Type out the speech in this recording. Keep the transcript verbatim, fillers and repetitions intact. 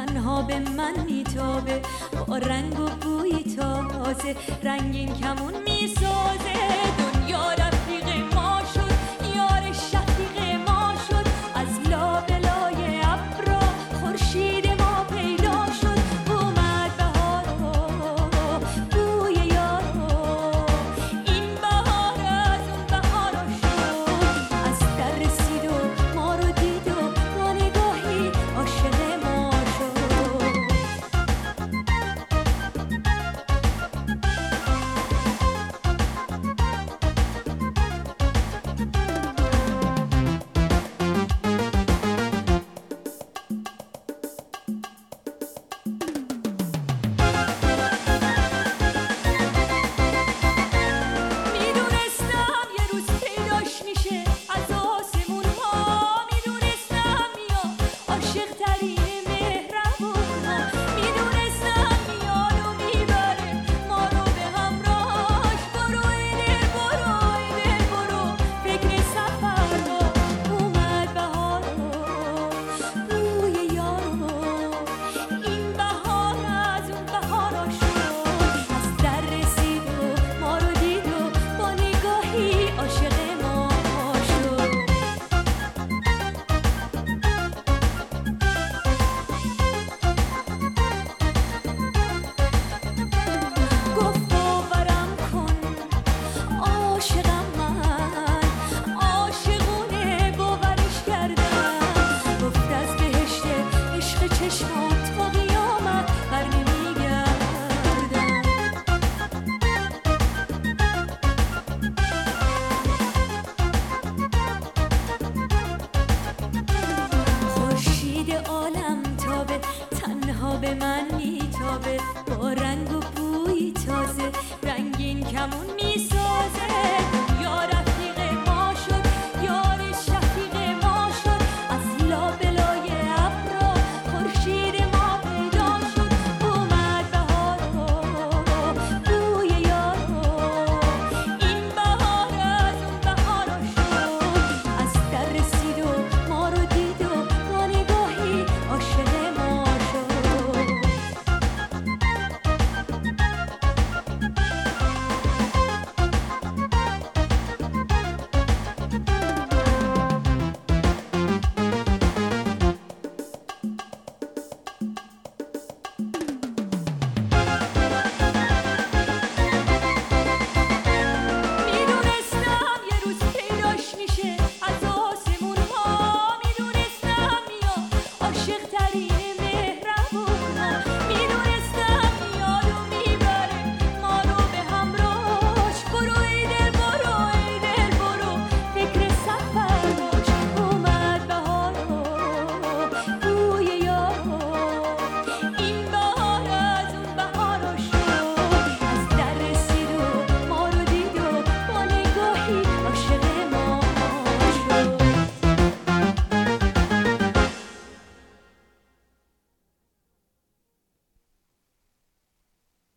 تنها به من میتابه، با رنگ و بوی تازه رنگین کمون میسازه. دنیا رفیق ما شد، یار شفیق ما شد، از لابلای ابرا خورشید ما پیدا شد. اومد بهارو بوی یارو، این بهار از اون بهارا شد. از در رسید و ما رو دید و با نگاهی عاشق ما شد. میدونستم یه روز پیداش میشه از آسمون ها، میدونستم میاد عاشق ترین مهربون ها، میدونستم میاد و میبره ما رو به همراهاش. برو ای دل برو ای دل برو فکر سفر ها. اومد بهارو بوی یارو، این بهار از اون بهارا شد. از در رسید و ما رو دید و با نگاهی عاشق ما شد. گفت باورم کن عاشقم من، عاشقونه باورش کردم. گفت از بهشت عشق چشمات تا قیامت بر نمیگردم. خورشید عالم تابه، تنها به من